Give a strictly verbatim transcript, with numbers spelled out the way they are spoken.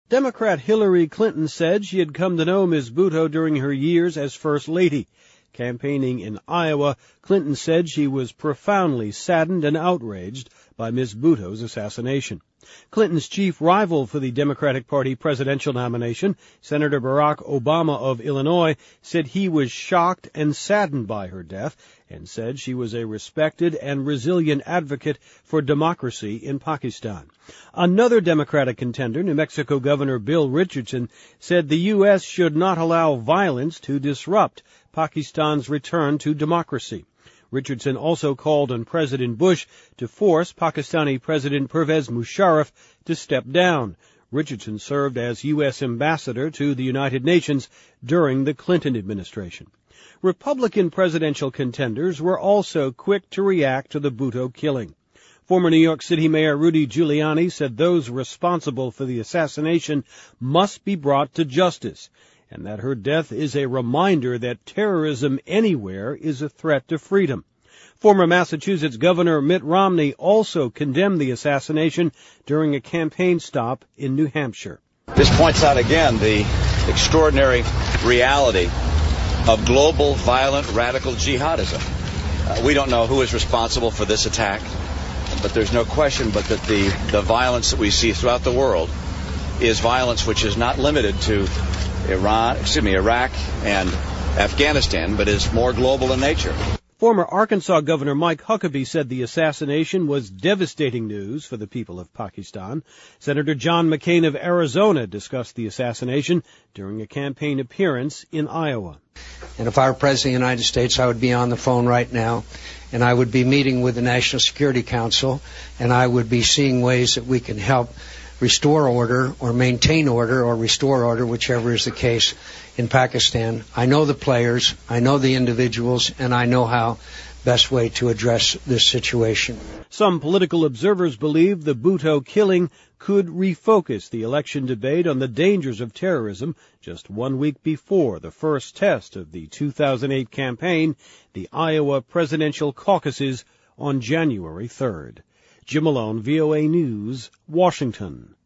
Democrat Hillary Clinton said she had come to know Miz Bhutto during her years as First Lady. Campaigning in Iowa, Clinton said she was profoundly saddened and outraged by Miz Bhutto's assassination. Clinton's chief rival for the Democratic Party presidential nomination, Senator Barack Obama of Illinois, said he was shocked and saddened by her death and said she was a respected and resilient advocate for democracy in Pakistan. Another Democratic contender, New Mexico Governor Bill Richardson, said the U S should not allow violence to disrupt Pakistan's return to democracy. Richardson also called on President Bush to force Pakistani President Pervez Musharraf to step down. Richardson served as U S ambassador to the United Nations during the Clinton administration. Republican presidential contenders were also quick to react to the Bhutto killing. Former New York City Mayor Rudy Giuliani said those responsible for the assassination must be brought to justice, and that her death is a reminder that terrorism anywhere is a threat to freedom. Former Massachusetts Governor Mitt Romney also condemned the assassination during a campaign stop in New Hampshire. This points out again the extraordinary reality of global violent radical jihadism. Uh, we don't know who is responsible for this attack, but there's no question but that the, the violence that we see throughout the world is violence which is not limited to Iran, excuse me, Iraq and Afghanistan, but is more global in nature. Former Arkansas Governor Mike Huckabee said the assassination was devastating news for the people of Pakistan. Senator John McCain of Arizona discussed the assassination during a campaign appearance in Iowa. And if I were President of the United States, I would be on the phone right now, and I would be meeting with the National Security Council, and I would be seeing ways that we can help restore order or maintain order or restore order, whichever is the case, in Pakistan. I know the players, I know the individuals, and I know how best way to address this situation. Some political observers believe the Bhutto killing could refocus the election debate on the dangers of terrorism just one week before the first test of the two thousand eight campaign, the Iowa presidential caucuses on January third. Jim Malone, V O A News, Washington.